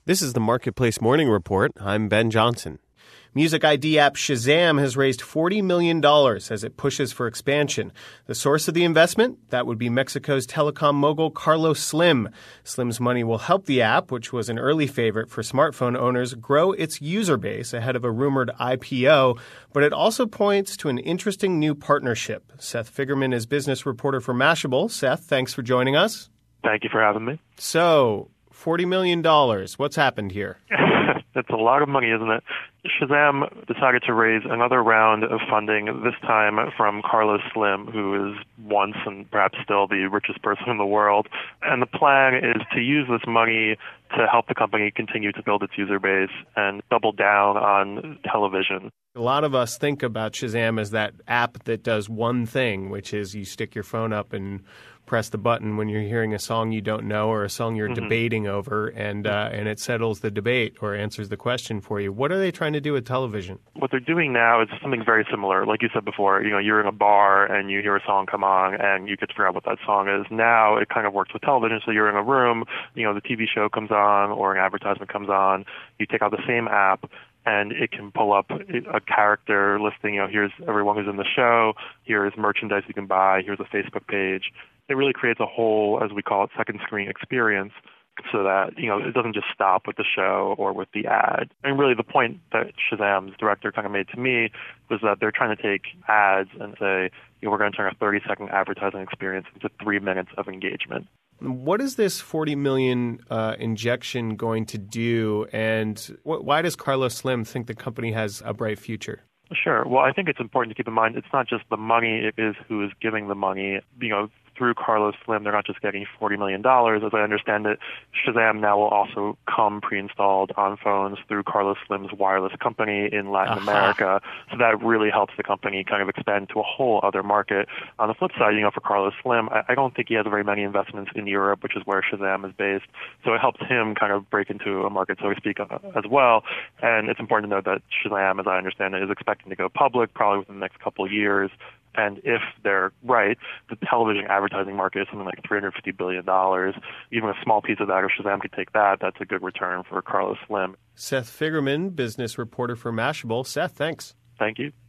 This is the Marketplace Morning Report. I'm Ben Johnson. Music ID app Shazam has raised $40 million as it pushes for expansion. The source of the investment? That would be Mexico's telecom mogul Carlos Slim. Slim's money will help the app, which was an early favorite for smartphone owners, grow its user base ahead of a rumored IPO. But it also points to an interesting new partnership. Seth Figerman is business reporter for Mashable. Seth, thanks for joining us. Thank you for having me. So, $40 million. What's happened here? That's a lot of money, isn't it? Shazam decided to raise another round of funding, this time from Carlos Slim, who is once and perhaps still the richest person in the world. And the plan is to use this money to help the company continue to build its user base and double down on television. A lot of us think about Shazam as that app that does one thing, which is you stick your phone up and press the button when you're hearing a song you don't know or a song you're debating over, and it settles the debate or answers the question for you. What are they trying to do with television? What they're doing now is something very similar. Like you said before, you're in a bar and you hear a song come on and you get to figure out what that song is. Now it kind of works with television. So you're in a room, the TV show comes on or an advertisement comes on. You take out the same app, and it can pull up a character listing, here's everyone who's in the show, here's merchandise you can buy, here's a Facebook page. It really creates a whole, as we call it, second screen experience so that, it doesn't just stop with the show or with the ad. And really the point that Shazam's director kind of made to me was that they're trying to take ads and say, we're going to turn a 30-second advertising experience into 3 minutes of engagement. What is this $40 million injection going to do, and why does Carlos Slim think the company has a bright future? Sure. Well, I think it's important to keep in mind it's not just the money, it is who is giving the money. Through Carlos Slim, they're not just getting $40 million. As I understand it, Shazam now will also come pre-installed on phones through Carlos Slim's wireless company in Latin America. So that really helps the company kind of expand to a whole other market. On the flip side, for Carlos Slim, I don't think he has very many investments in Europe, which is where Shazam is based. So it helps him kind of break into a market, so to speak, as well. And it's important to note that Shazam, as I understand it, is expecting to go public probably within the next couple of years. And if they're right, the television advertising market is something like $350 billion. Even a small piece of that, if Shazam could take that, that's a good return for Carlos Slim. Seth Figerman, business reporter for Mashable. Seth, thanks. Thank you.